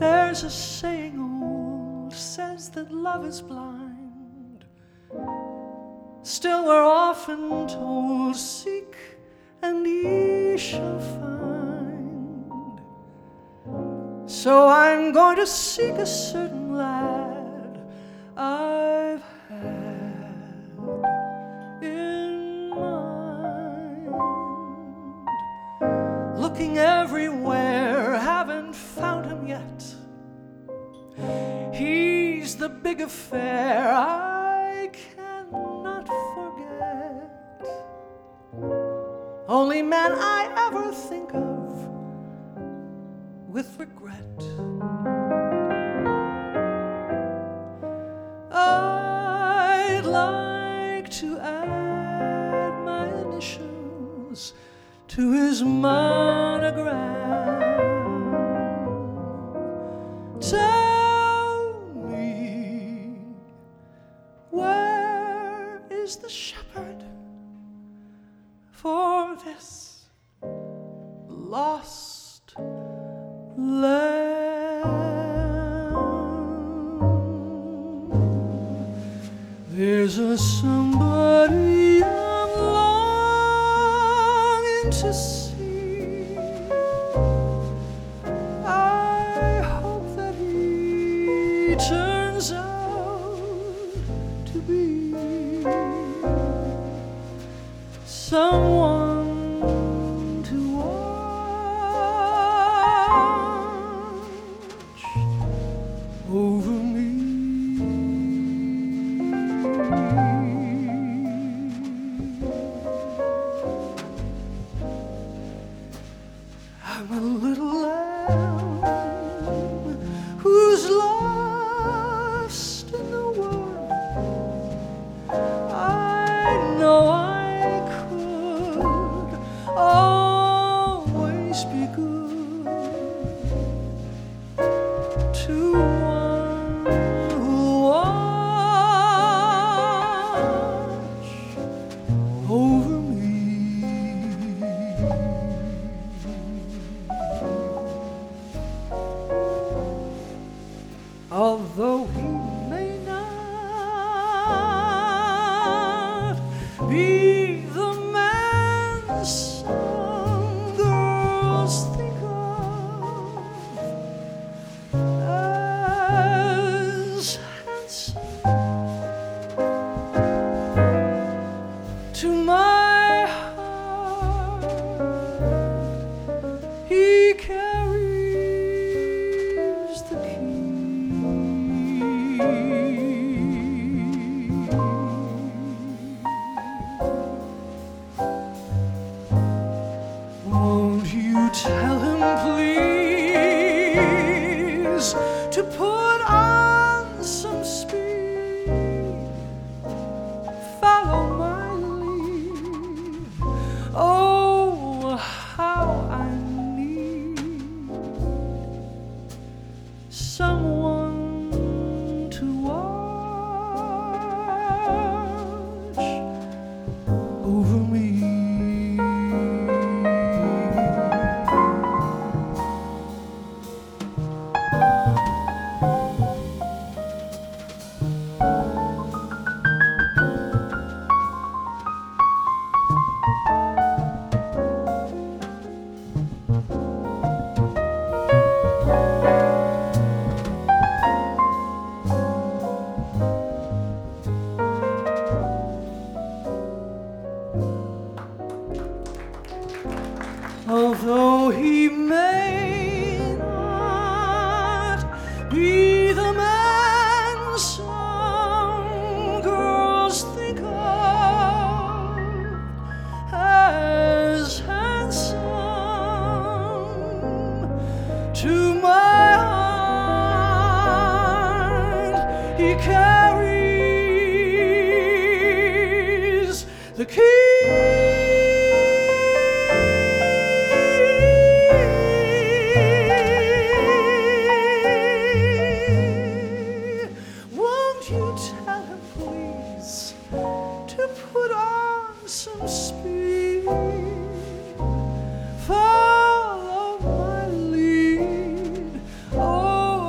There's a saying old says that love is blind. Still we're often told, seek and ye shall find. So I'm going to seek a certain lad I've had in mind. Looking everywhere, haven't found him yet. He's the big affair I cannot forget. Only man I ever think of with regret. I'd like to add my initials to his monogram. Tell me, where is the shepherd for this lost lamb? There's a somebody I'm longing to see. I hope that he turns out to be someone to watch over me. I'm a little lamb who's lost in the world. I know I could always be good to one who'll watch over me. Although he may not be the man some girls think of as handsome, to my heart he carries the key. Won't you tell him, please, to put on some speed, follow my lead. Oh, how I need someone to watch over me. Although he may not be the man some girls think of as handsome, to my heart he carries the key. Tell him, please, to put on some speed, follow my lead. Oh,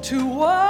to what